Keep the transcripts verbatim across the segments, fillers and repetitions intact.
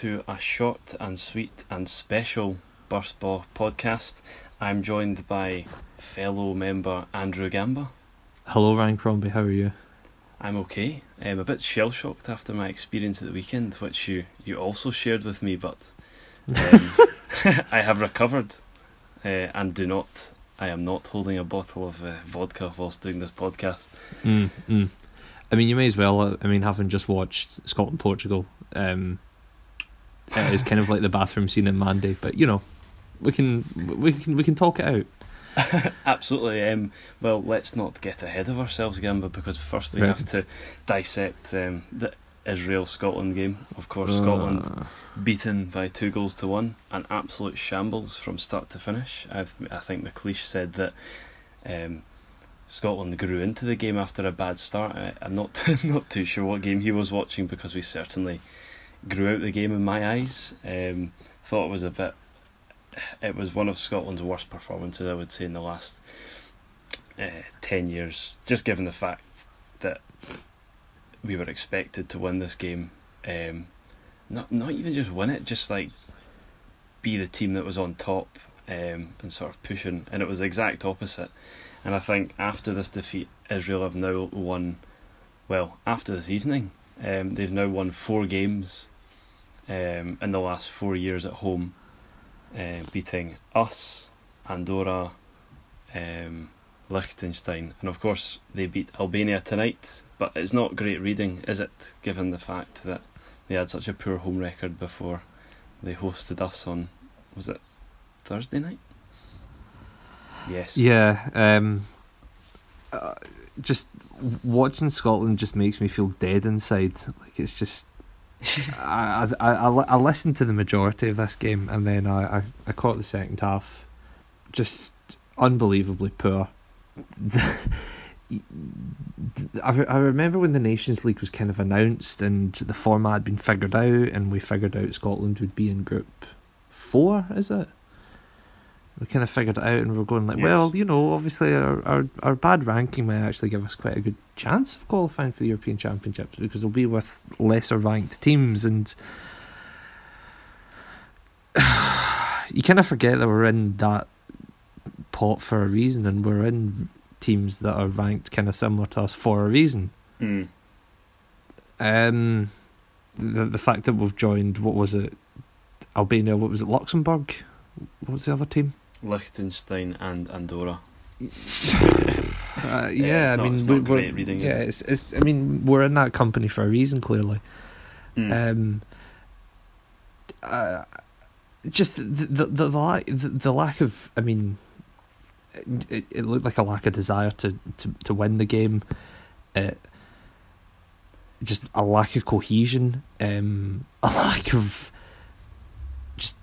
to a short and sweet and special Burst Ball podcast. I'm joined by fellow member Andrew Gamba. Hello Ryan Crombie, how are you? I'm okay. I'm a bit shell-shocked after my experience at the weekend, which you, you also shared with me, but um, I have recovered uh, and do not, I am not holding a bottle of uh, vodka whilst doing this podcast. Mm, mm. I mean, you may as well. I mean, having just watched Scotland-Portugal, um, it is kind of like the bathroom scene in Mandy, but you know, we can we can we can talk it out. Absolutely. Um, well, let's not get ahead of ourselves, Gamba, because first we Right. have to dissect um, the Israel-Scotland game. Of course, Uh, Scotland beaten by two goals to one, an absolute shambles from start to finish. I've, I think McLeish said that um, Scotland grew into the game after a bad start. I, I'm not not too sure what game he was watching, because we certainly grew out the game in my eyes. Um, thought it was a bit. It was one of Scotland's worst performances, I would say, in the last uh, ten years. Just given the fact that we were expected to win this game, um, not not even just win it, just like be the team that was on top um, and sort of pushing, and it was the exact opposite. And I think after this defeat, Israel have now won, well, after this evening, um, they've now won four games um, in the last four years at home, uh, beating us, Andorra, um, Liechtenstein, and of course they beat Albania tonight. But it's not great reading, is it, given the fact that they had such a poor home record before they hosted us on, was it Thursday night? Yes. Yeah, um, uh, just watching Scotland just makes me feel dead inside. Like it's just, I, I I I listened to the majority of this game, and then I I, I caught the second half. Just unbelievably poor. I, re- I remember when the Nations League was kind of announced and the format had been figured out, and we figured out Scotland would be in Group Four. Is it? We kind of figured it out, and we were going like, Yes. well, you know, obviously our, our our bad ranking might actually give us quite a good chance of qualifying for the European Championships, because we'll be with lesser ranked teams, and you kind of forget that we're in that pot for a reason, and we're in teams that are ranked kind of similar to us for a reason. Mm. Um, the the fact that we've joined, what was it, Albania? What was it, Luxembourg? What was the other team? Liechtenstein and Andorra. Uh, Yeah, yeah, it's I not- mean, it's we- not we're, great reading, is yeah, it? it's it's. I mean, we're in that company for a reason, clearly. Mm. Um, uh, just the the the, the, lack, the the lack of, I mean, it, it looked like a lack of desire to, to, to win the game. Uh, just a lack of cohesion. Um, a lack of just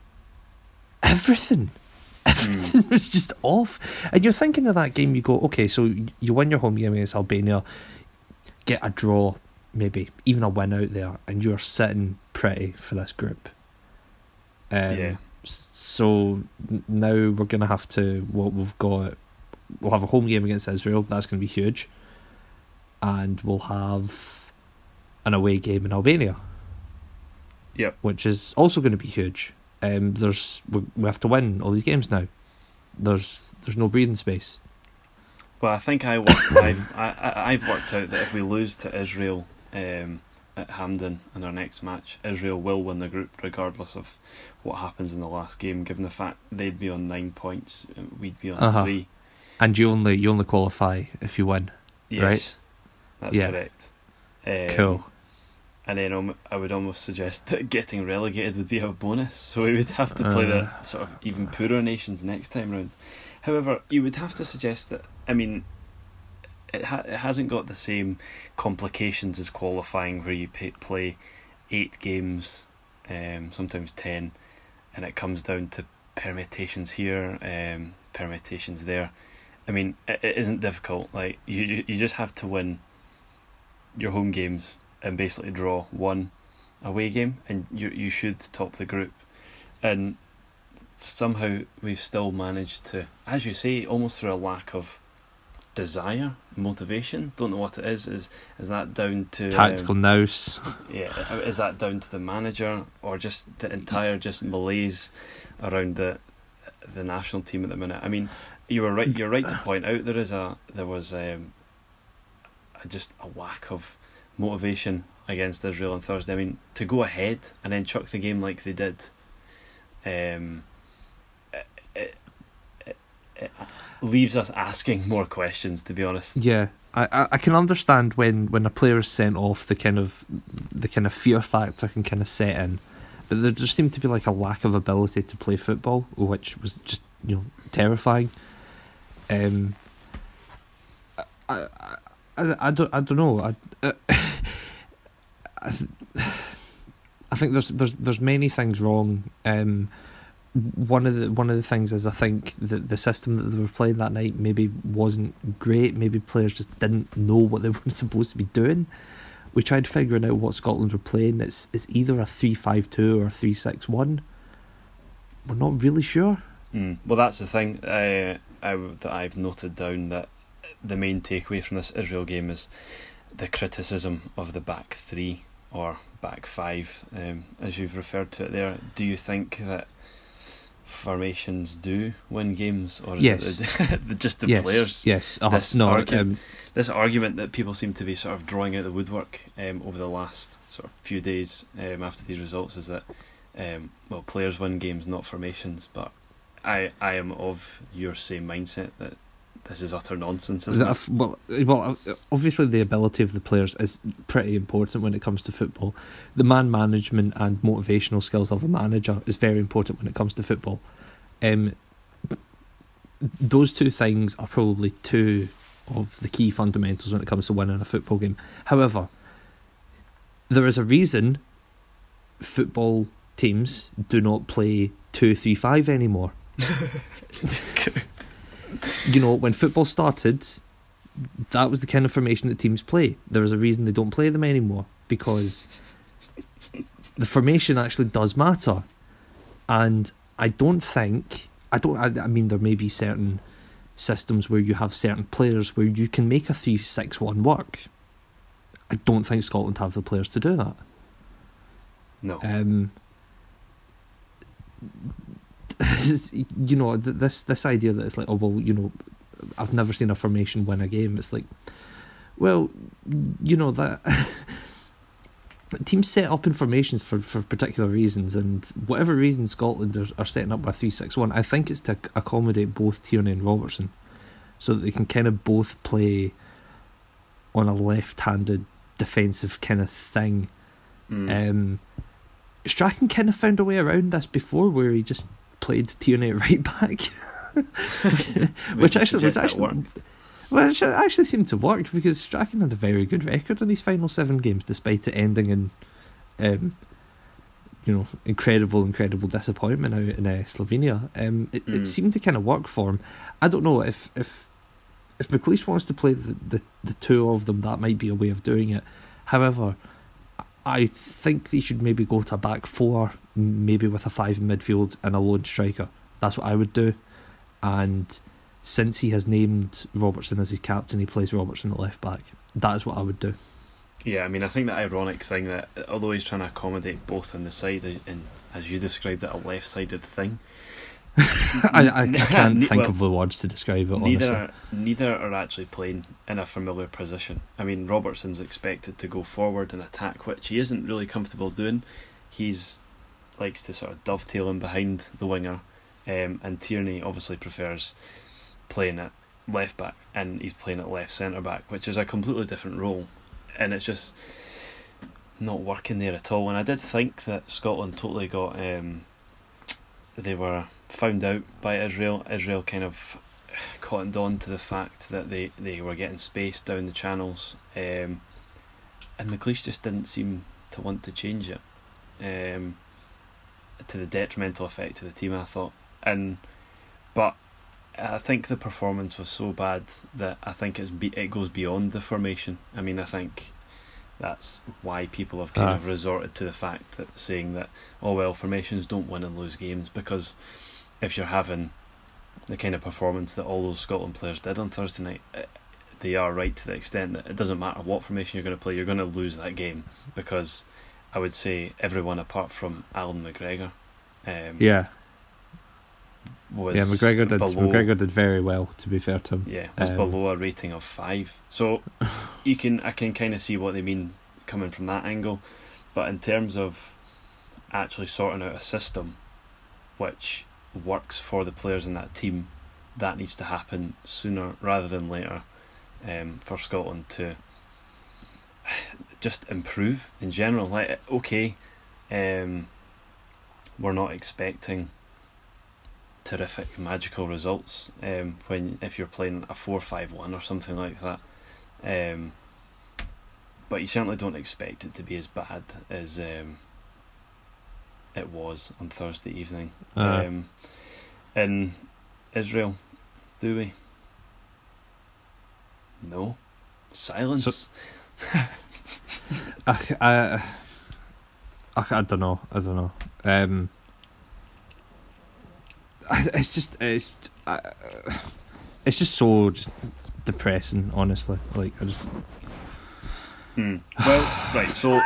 everything. Everything was just off. And you're thinking of that game, you go, okay, so you win your home game against Albania, get a draw, maybe even a win out there, and you're sitting pretty for this group. Um, Yeah. s- So n- now we're going to have to, what we've got, we'll have a home game against Israel, that's going to be huge. And we'll have an away game in Albania. Yep. Which is also going to be huge. Um, there's we, we have to win all these games now. There's there's no breathing space. Well, I think I worked, I've, I, I, I've worked out that if we lose to Israel um, at Hampden in our next match, Israel will win the group regardless of what happens in the last game, given the fact they'd be on nine points, we'd be on Uh-huh. three. And you only you only qualify if you win. Yes, Right. that's Yeah. correct. Um, Cool. And then um, I would almost suggest that getting relegated would be a bonus, so we would have to play Uh. the sort of even poorer nations next time round. However, you would have to suggest that, I mean, it, ha- it hasn't got the same complications as qualifying, where you pay- play eight games, um, sometimes ten, and it comes down to permutations here, um, permutations there. I mean, it, it isn't difficult. Like you, you, you just have to win your home games and basically draw one away game, and you you should top the group. And somehow we've still managed to, as you say, almost through a lack of desire, motivation. Don't know what it is. Is is that down to tactical um, nous? Yeah, is that down to the manager or just the entire just malaise around the the national team at the minute? I mean, you were right. You're right to point out there is a there was um, a, just a lack of motivation against Israel on Thursday. I mean, to go ahead and then chuck the game like they did, um, it, it, it, it leaves us asking more questions, to be honest. Yeah, I, I, I can understand when, when a player is sent off, the kind of the kind of fear factor can kind of set in, but there just seemed to be like a lack of ability to play football, which was just, you know, terrifying. Um, I, I, I, I don't I don't know. I, uh, I, I think there's there's there's many things wrong. Um, one of the one of the things is I think that the system that they were playing that night maybe wasn't great. Maybe players just didn't know what they were supposed to be doing. We tried figuring out what Scotland were playing. It's it's either a three five two or a three six one. We're not really sure. Mm. Well, that's the thing uh, I, that I've noted down, that the main takeaway from this Israel game is the criticism of the back three or back five, um, as you've referred to it there. Do you think that formations do win games, or is yes. it the, just the yes. players? Yes. Uh-huh. This, no, argu- um, this argument that people seem to be sort of drawing out the woodwork um, over the last sort of few days um, after these results is that um, well, players win games, not formations. But I I am of your same mindset that this is utter nonsense, isn't it? Well, well, obviously the ability of the players is pretty important when it comes to football. The man management and motivational skills of a manager is very important when it comes to football. Um, those two things are probably two of the key fundamentals when it comes to winning a football game. However, there is a reason football teams do not play two three five anymore. You know, when football started, that was the kind of formation that teams play. There is a reason they don't play them anymore, because the formation actually does matter. And I don't think, I don't, I, I mean, there may be certain systems where you have certain players where you can make a three six one work. I don't think Scotland have the players to do that. No. Um, you know, this this idea that it's like, oh well, you know, I've never seen a formation win a game. It's like, well, you know, that teams set up in formations for, for particular reasons, and whatever reason Scotland are, are setting up with three six one, I think it's to accommodate both Tierney and Robertson, so that they can kind of both play on a left-handed defensive kind of thing. Mm. Um, Strachan kind of found a way around this before, where he just played Tierney at right back, which actually, which actually worked. Well, it actually seemed to work, because Strachan had a very good record in his final seven games, despite it ending in, um, you know, incredible, incredible disappointment out in uh, Slovenia. Um, it, mm. it seemed to kind of work for him. I don't know if if if McLeish wants to play the, the the two of them, that might be a way of doing it. However, I think they should maybe go to a back four, maybe with a five in midfield and a lone striker. That's what I would do. And since he has named Robertson as his captain, he plays Robertson at left back. That is what I would do. Yeah, I mean, I think the ironic thing that, although he's trying to accommodate both on the side, and as you described it, a left-sided thing. I, I, I can't think well, of the words to describe it, neither honestly. Are, neither are actually playing in a familiar position. I mean, Robertson's expected to go forward and attack, which he isn't really comfortable doing. He's likes to sort of dovetail in behind the winger, um, and Tierney obviously prefers playing at left back, and he's playing at left centre back, which is a completely different role, and it's just not working there at all. And I did think that Scotland totally got um, they were found out by Israel. Israel kind of cottoned on to the fact that they, they were getting space down the channels, um, and McLeish just didn't seem to want to change it, um, to the detrimental effect to the team, I thought. And but I think the performance was so bad that I think it's be, it goes beyond the formation. I mean, I think that's why people have kind uh. of resorted to the fact that saying that, oh well, formations don't win and lose games, because if you're having the kind of performance that all those Scotland players did on Thursday night, they are right to the extent that it doesn't matter what formation you're going to play, you're going to lose that game, because I would say everyone apart from Alan McGregor um, yeah was yeah McGregor did below, McGregor did very well, to be fair to him. yeah was um, below a rating of five, so you can I can kind of see what they mean coming from that angle. But in terms of actually sorting out a system which works for the players in that team, that needs to happen sooner rather than later, um, for Scotland to just improve in general. Like, okay, um, we're not expecting terrific magical results um, when if you're playing a four five one or something like that, um, but you certainly don't expect it to be as bad as um, it was on Thursday evening. Uh, um, in Israel, do we? No. Silence. So, I, I, I, I don't know. I don't know. Um, it's just it's uh, it's just so just depressing, honestly. Like, I just Hmm. Well, right, so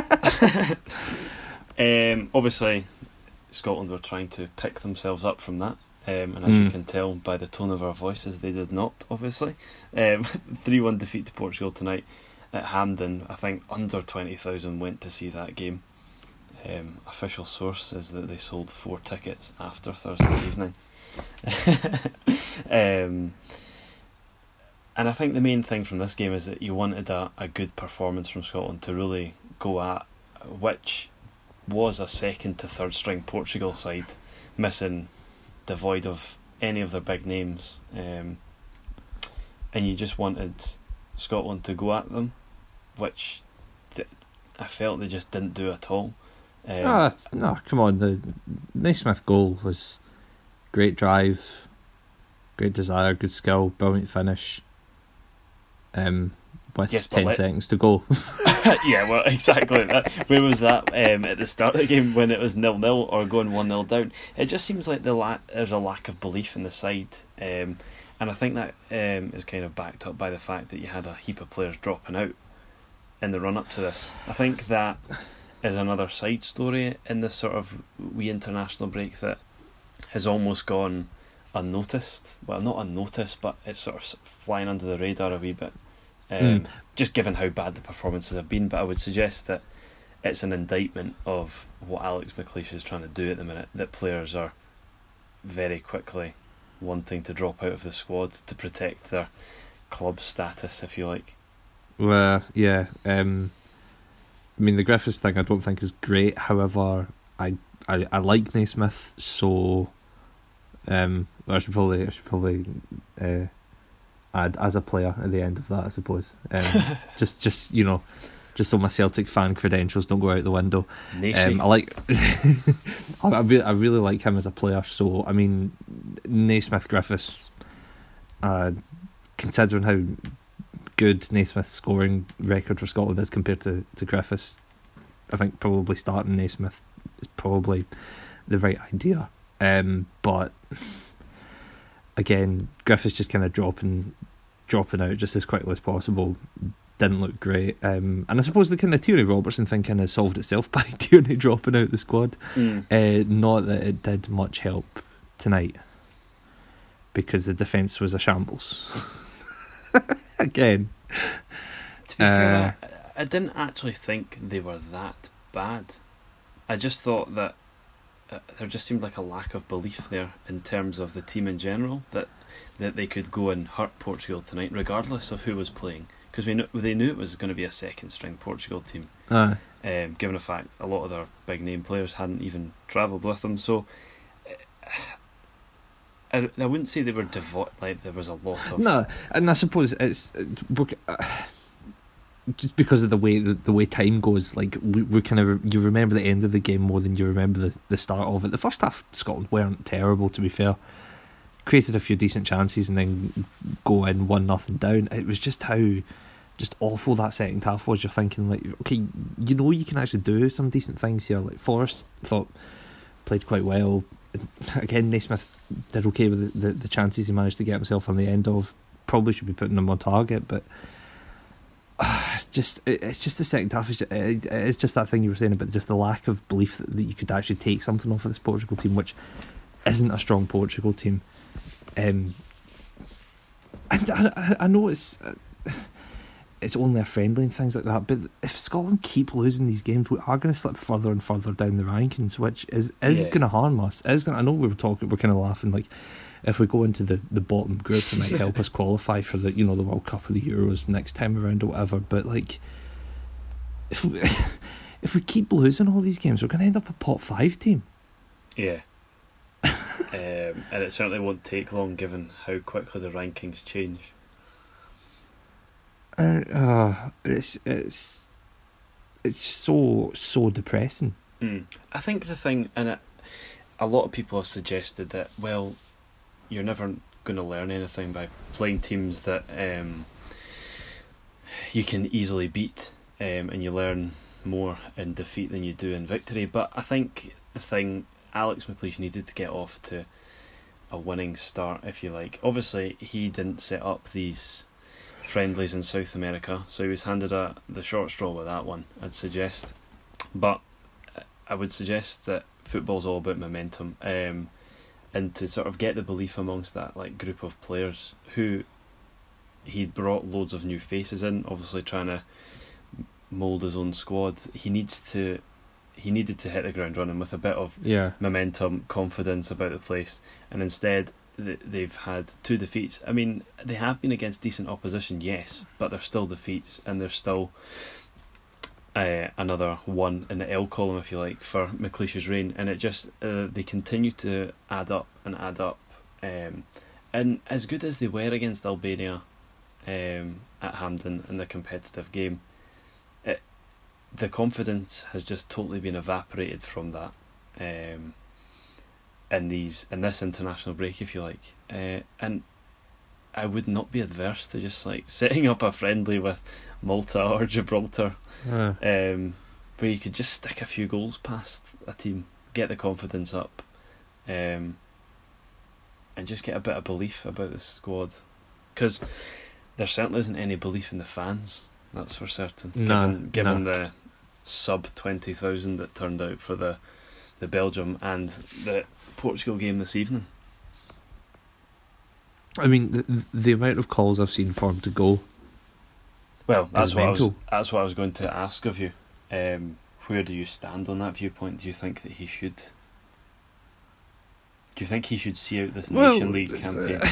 um, obviously Scotland were trying to pick themselves up from that, um, and as Mm. you can tell by the tone of our voices, they did not, obviously. Um, three one defeat to Portugal tonight at Hampden. I think under twenty thousand went to see that game. Um, official source is that they sold four tickets after Thursday evening. um, and I think the main thing from this game is that you wanted a, a good performance from Scotland to really go at, which was a second to third string Portugal side, missing, devoid of any of their big names, um, and you just wanted Scotland to go at them, which th- I felt they just didn't do at all. Um, no, that's- no, come on. The Naismith goal was great drive, great desire, good skill, brilliant finish. Um, with Yes, but ten let- seconds to go. yeah, well, exactly. That, where was that um, at the start of the game when it was nil nil or going one nil down? It just seems like the la- there's a lack of belief in the side, um, and I think that um, is kind of backed up by the fact that you had a heap of players dropping out in the run up to this. I think that is another side story in this sort of wee international break that has almost gone unnoticed. Well, not unnoticed, but it's sort of flying under the radar a wee bit. Um, Mm. Just given how bad the performances have been, but I would suggest that it's an indictment of what Alex McLeish is trying to do at the minute, that players are very quickly wanting to drop out of the squad to protect their club status, if you like. Well, yeah. Um, I mean, the Griffiths thing I don't think is great. However, I I, I like Naismith, so um, I should probably I should probably uh, add as a player at the end of that, I suppose. Um, just just you know, just so my Celtic fan credentials don't go out the window. Um, I like. I really I really like him as a player. So I mean, Naismith Griffiths. Uh, considering how good Naismith's scoring record for Scotland is compared to, to Griffiths, I think probably starting Naismith is probably the right idea. Um, but again, Griffiths just kind of dropping dropping out just as quickly as possible didn't look great. Um, and I suppose the kind of Tierney Robertson thing kind of solved itself by Tierney dropping out the squad. Mm. Uh, not that it did much help tonight, because the defence was a shambles. Again. To be fair, Uh, I, I didn't actually think they were that bad. I just thought that uh, there just seemed like a lack of belief there in terms of the team in general, that that they could go and hurt Portugal tonight regardless of who was playing, because we knew, they knew it was going to be a second string Portugal team, Uh, um, given the fact a lot of their big name players hadn't even travelled with them. So I, I wouldn't say they were devoid, like there was a lot of no, and I suppose it's uh, just because of the way the, the way time goes. Like we, we kind of you remember the end of the game more than you remember the, the start of it. The first half, Scotland weren't terrible, to be fair. Created a few decent chances and then go in one nothing down. It was just how just awful that second half was. You're thinking like, okay, you know you can actually do some decent things here. Like Forrest thought played quite well. Again, Naismith did okay with the, the, the chances he managed to get himself on the end of. probably should be putting them on target, but uh, it's just it, it's just the second half. It's just, it, it's just that thing you were saying about just the lack of belief that, that you could actually take something off of this Portugal team, which isn't a strong Portugal team. Um, and I, I know it's uh, it's only a friendly and things like that, but if Scotland keep losing these games, we are going to slip further and further down the rankings, which is is yeah. going to harm us. Is going. I know we were talking, we're kind of laughing like, if we go into the, the bottom group, it might help us qualify for the, you know, the World Cup or the Euros next time around or whatever. But like, if we, if we keep losing all these games, we're going to end up a pot five team. Yeah. um, and it certainly won't take long, given how quickly the rankings change. Uh, uh, it's it's it's so so depressing. Mm. I think the thing, and it, a lot of people have suggested that, well, you're never going to learn anything by playing teams that um, you can easily beat, um, and you learn more in defeat than you do in victory. But I think the thing, Alex McLeish needed to get off to a winning start, if you like. Obviously, he didn't set up these friendlies in South America, so he was handed a the short straw with that one, I'd suggest. But I would suggest that football's all about momentum, um, and to sort of get the belief amongst that like group of players who he'd brought loads of new faces in, obviously trying to mould his own squad. He needs to he needed to hit the ground running with a bit of yeah. momentum, confidence about the place, and instead they've had two defeats. I mean, they have been against decent opposition, yes, but they're still defeats, and there's still uh, another one in the L column, if you like, for McLeish's reign, and it just uh, they continue to add up and add up. Um, and as good as they were against Albania um, at Hampden in the competitive game, it, the confidence has just totally been evaporated from that. Um, in these in this international break, if you like, uh, and I would not be adverse to just like setting up a friendly with Malta or Gibraltar, uh. um, where you could just stick a few goals past a team, get the confidence up, um, and just get a bit of belief about the squad, because there certainly isn't any belief in the fans. That's for certain. No, given given no. the sub twenty thousand that turned out for the the Belgium and the Portugal game this evening. I mean, the, the amount of calls I've seen for him to go. Well, that's what I was, that's what I was going to ask of you. Um, where do you stand on that viewpoint? Do you think that he should? Do you think he should see out this well, Nation League campaign?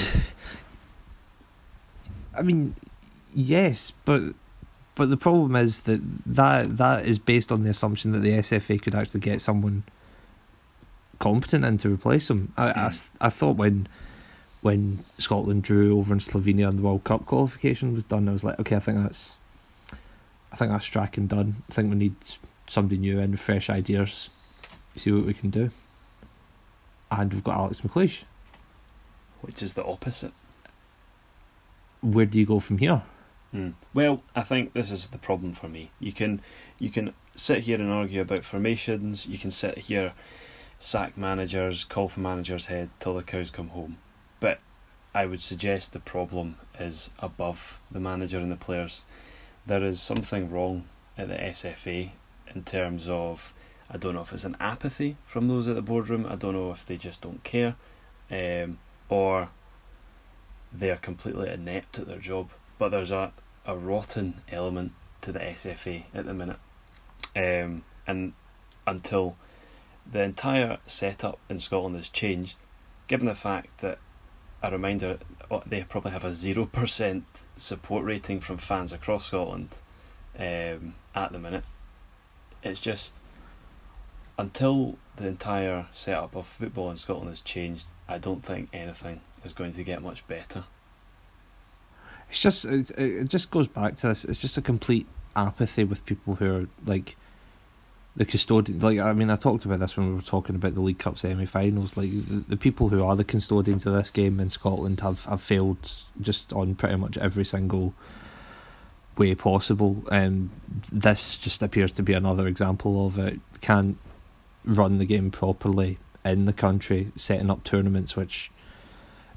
I mean, yes, but but the problem is that, that that is based on the assumption that the S F A could actually get someone competent in to replace him. I mm. I, th- I thought when when Scotland drew over in Slovenia and the World Cup qualification was done, I was like, okay, I think that's I think that's track and done. I think we need somebody new in with fresh ideas, see what we can do. And we've got Alex McLeish, which is the opposite. Where do you go from here? Mm. Well, I think this is the problem for me. You can you can sit here and argue about formations. You can sit here, sack managers, call for managers' head till the cows come home. But I would suggest the problem is above the manager and the players. There is something wrong at the S F A in terms of, I don't know if it's an apathy from those at the boardroom. I don't know if they just don't care, um, or they are completely inept at their job. But there's a, a rotten element to the S F A at the minute, um, and until the entire setup in Scotland has changed, given the fact that, a reminder, they probably have a zero percent support rating from fans across Scotland um, at the minute. It's just, until the entire setup of football in Scotland has changed, I don't think anything is going to get much better. It's just it, it just goes back to this. It's just a complete apathy with people who are like the custodians. Like, I mean, I talked about this when we were talking about the League Cup semi-finals. Like, the, the people who are the custodians of this game in Scotland have, have failed just on pretty much every single way possible. And this just appears to be another example of it. Can't run the game properly in the country, setting up tournaments which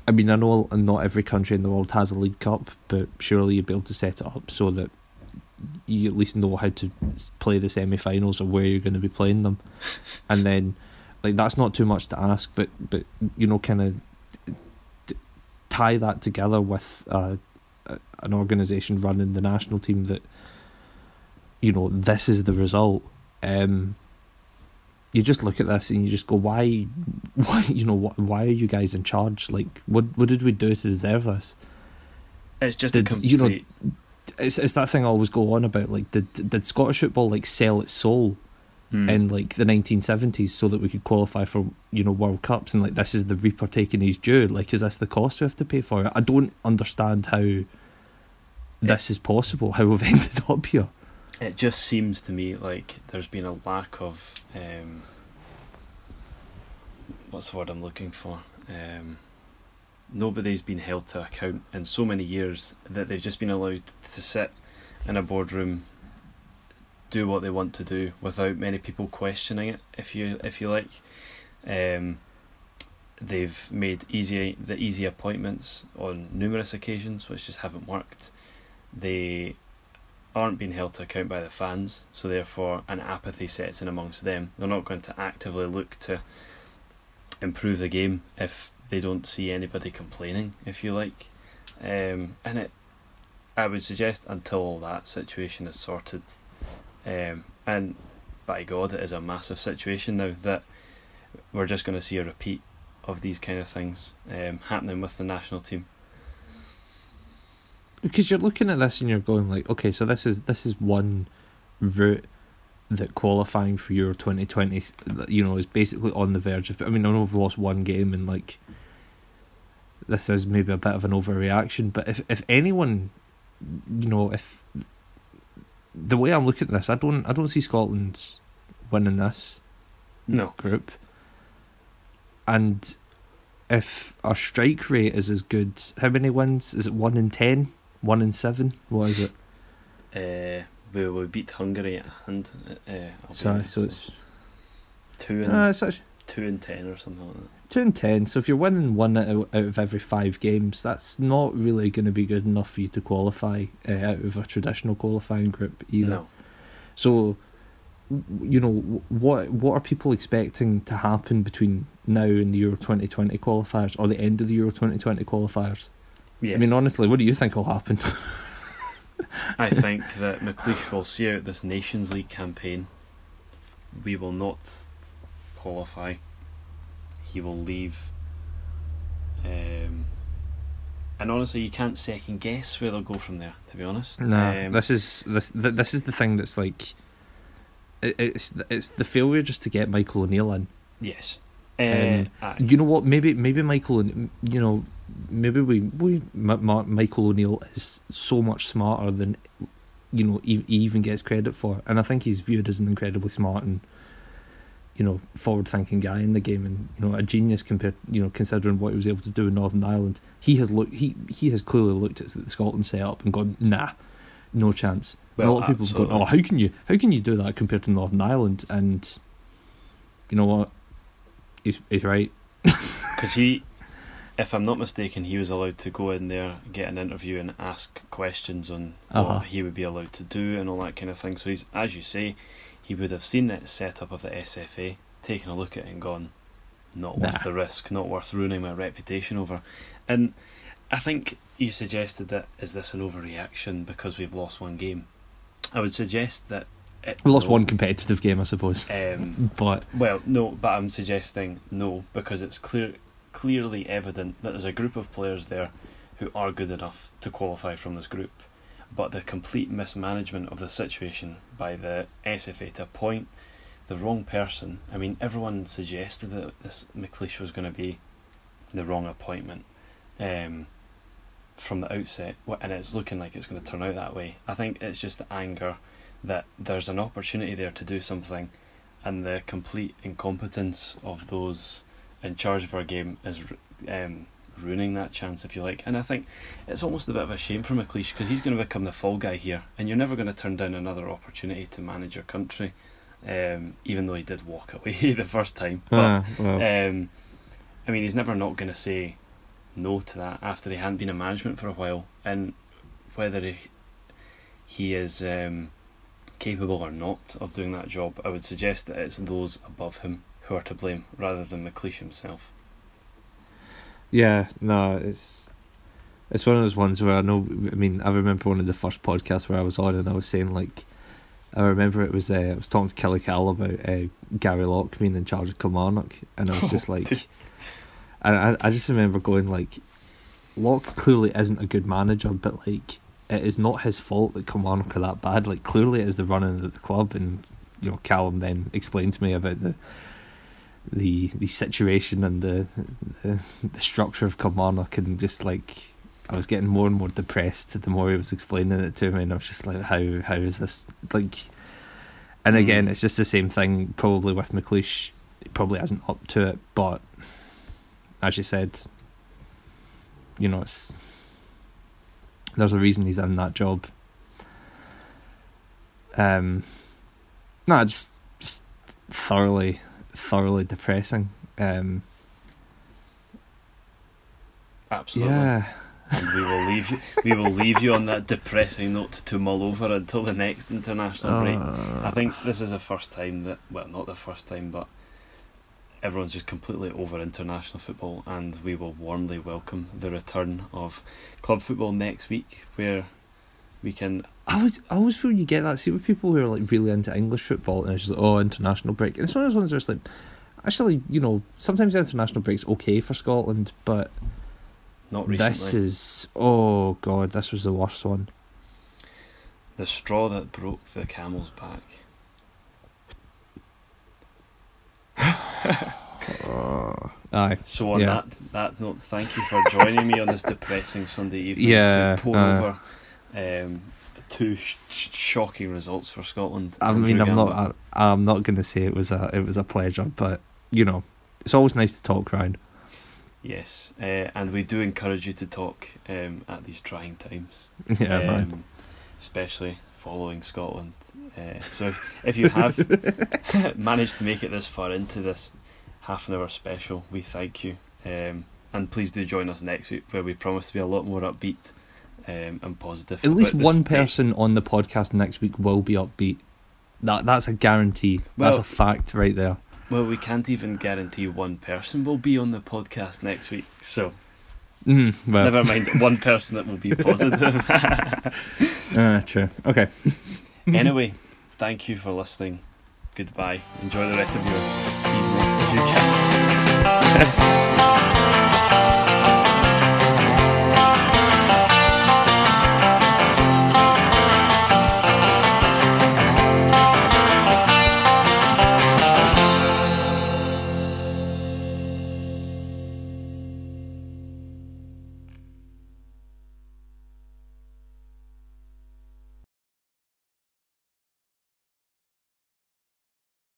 I mean, I know not every country in the world has a League Cup, but surely you'd be able to set it up so that you at least know how to play the semi-finals or where you're going to be playing them. And then, like, that's not too much to ask, but, but you know, kind of t- tie that together with uh, an organisation running the national team that, you know, this is the result. Um, you just look at this and you just go, why, why, you know, why, why are you guys in charge? Like, what, what did we do to deserve this? It's just did, a complete... You know, it's it's that thing I always go on about. Like, did did Scottish football like sell its soul hmm. in like the nineteen seventies so that we could qualify for, you know, World Cups, and like this is the reaper taking his due? Like, is this the cost we have to pay for it? I don't understand how this is possible. How we've ended up here. It just seems to me like there's been a lack of um, what's the word I'm looking for? Um, nobody's been held to account in so many years that they've just been allowed to sit in a boardroom, do what they want to do without many people questioning it. If you if you like, um, they've made easy the easy appointments on numerous occasions, which just haven't worked. They aren't being held to account by the fans, so therefore an apathy sets in amongst them. They're not going to actively look to improve the game if they don't see anybody complaining, if you like. Um, and it, I would suggest until all that situation is sorted, um, and by God it is a massive situation now, that we're just going to see a repeat of these kind of things um, happening with the national team. Because you're looking at this and you're going like, okay, so this is this is one route that qualifying for Euro twenty twenty, you know, is basically on the verge of. I mean, I know we've lost one game and like this is maybe a bit of an overreaction, but if if anyone, you know, if the way I'm looking at this, I don't I don't see Scotland winning this no group, and if our strike rate is as good, how many wins is it? One in ten. One in seven? What is it? Uh, we we beat Hungary at hand. Uh, Sorry, so it's two and uh, it's actually two and ten or something like that. Two and ten. So if you're winning one out of, out of every five games, that's not really going to be good enough for you to qualify uh, out of a traditional qualifying group either. No. So, you know, what what are people expecting to happen between now and the Euro twenty twenty qualifiers, or the end of the Euro twenty twenty qualifiers? Yeah. I mean, honestly, what do you think will happen? I think that McLeish will see out this Nations League campaign. We will not qualify. He will leave. Um, and honestly, you can't second guess where they'll go from there, to be honest. Nah, um, this is this th- this is the thing that's like, it, it's it's the failure just to get Michael O'Neill in. Yes. Uh, Um, aye. you know what? Maybe maybe Michael, O'Ne- you know, maybe we we M- M- Michael O'Neill is so much smarter than, you know, he, he even gets credit for, and I think he's viewed as an incredibly smart and, you know, forward-thinking guy in the game, and you know, a genius compared, you know, considering what he was able to do in Northern Ireland. He has looked he he has clearly looked at the Scotland setup and gone, nah, no chance. And Well, a lot of people have absolutely. gone, oh, how can you how can you do that compared to Northern Ireland? And you know what? He's he's right. Because he, if I'm not mistaken, he was allowed to go in there, get an interview and ask questions on Uh-huh. what he would be allowed to do and all that kind of thing. So he's, as you say, he would have seen that setup of the S F A, taken a look at it and gone, not Nah. worth the risk, not worth ruining my reputation over. And I think you suggested that, is this an overreaction because we've lost one game? I would suggest that it, We lost no. one competitive game, I suppose. Um, But Well, no, but I'm suggesting no, because it's clear, clearly evident that there's a group of players there who are good enough to qualify from this group, but the complete mismanagement of the situation by the S F A to appoint the wrong person. I mean, everyone suggested that this McLeish was going to be the wrong appointment um, from the outset, wh- and it's looking like it's going to turn out that way. I think it's just the anger that there's an opportunity there to do something, and the complete incompetence of those in charge of our game is ru- um, ruining that chance, if you like. And I think it's almost a bit of a shame for McLeish, because he's going to become the fall guy here, and you're never going to turn down another opportunity to manage your country, um, even though he did walk away the first time. But Ah, well. um, I mean, he's never not going to say, no to that after he hadn't been in management for a while, and whether he, he is um, capable or not of doing that job, I would suggest that it's those above him who are to blame rather than McLeish himself. Yeah, no, it's it's one of those ones where I know. I mean, I remember one of the first podcasts where I was on, and I was saying like, I remember it was uh, I was talking to Kelly Cal about uh, Gary Locke being in charge of Kilmarnock, and I was just like, and I I just remember going like, Locke clearly isn't a good manager, but like it is not his fault that Kilmarnock are that bad. Like clearly it is the running of the club, and you know Callum then explained to me about the. the the situation and the, the the structure of Kilmarnock, and just like I was getting more and more depressed the more he was explaining it to me, and I was just like, how how is this like? And again, it's just the same thing probably with McLeish. He probably isn't up to it, but as you said, you know, it's there's a reason he's in that job. Um, no, just just thoroughly. thoroughly depressing. Um, Absolutely. Yeah. And we will leave you. We will leave you on that depressing note to mull over until the next international break. Uh, I think this is the first time that, well, not the first time, but everyone's just completely over international football, and we will warmly welcome the return of club football next week, where we can. I was I always feel you get that. See, with people who are like really into English football, and it's just like, oh, international break, and it's one of those ones where it's like, actually, you know, sometimes the international break's okay for Scotland, but not recently. This is oh god, this was the worst one. The straw that broke the camel's back. uh, aye. So on yeah. that that note, thank you for joining me on this depressing Sunday evening Yeah, to pour uh, over um, two sh- shocking results for Scotland. I and mean, I'm Uganda. not. I, I'm not going to say it was a. It was a pleasure, but you know, it's always nice to talk, Ryan. Yes, uh, and we do encourage you to talk um, at these trying times. Yeah, um, man. Especially following Scotland. Uh, so if, if you have managed to make it this far into this half an hour special, we thank you. Um, and please do join us next week, where we promise to be a lot more upbeat um, and positive. At least about one this day. person on the podcast next week will be upbeat. That that's a guarantee. Well, that's a fact right there. Well, we can't even guarantee one person will be on the podcast next week. So Mm, well, never mind one person that will be positive. uh, true. Okay. Anyway, thank you for listening. Goodbye. Enjoy the rest of your evening if you can.